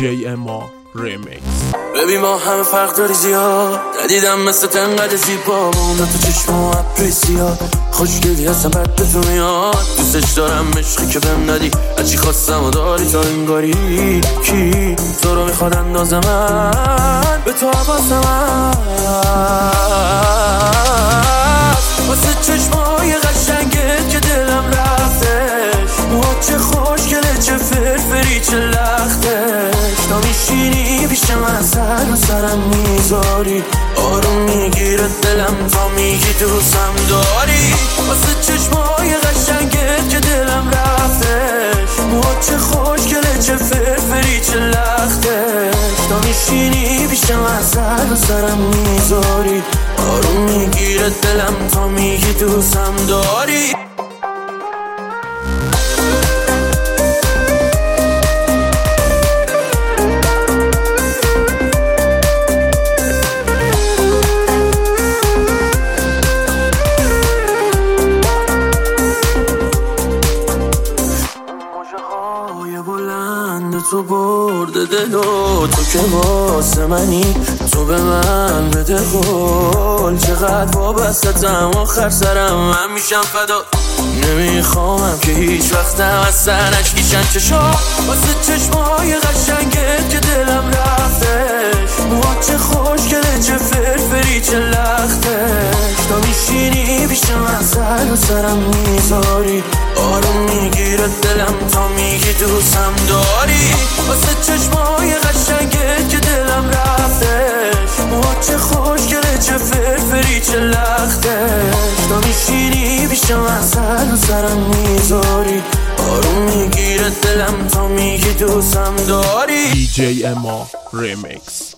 DJ اما ریمیکس. ببین ما همه فرق داری زیاد، ندیدم مثل تنقدر زیبا با اون تو چشم و ابروی سیاه. خوشگلی هستم بد به تو میاد، دوستش دارم عشقی که بهم دادی، هرچی خواستم و داری تا انگاری. کی تو رو میخواد اندازه من به تو حواسم هست، واسه چشمای قشنگت که دلم رفتش. چه خوشگله چه فرفری چه لختش، تا میشینی پیش من سر و سرم میذاری، آروم میگیره دلم تا میگی دوستم داری. واسه چشمای قشنگت که دلم رفتش، چه خوشگله چه فرفری چه لختش، تا میشینی پیش من سر و سرم میذاری، آروم میگیره دلم تا میگی دوستم داری. تو برده دلو، تو که واسه منی، تو به من بده قول. چقدر وابستم آخر سرم من میشم فدا، نمیخوامم که هیچ وقتم از سر نشکیشن چشا. واسه چشمای قشنگت که دلم رفتش، چه خوشگله چه فرفری چه لختش، تا میشینی پیش من سر و سرم میذاری، آروم میگیره دلم تا میگی دوستم داری. واسه چشمای قشنگت که دلم رفتش، چه خوشگله چه فرفری چه لختش، تا میشینی پیش من سر و سرم میذاری، آروم میگیره دلم تا میگی دوستم داری. DJ اما ریمیکس.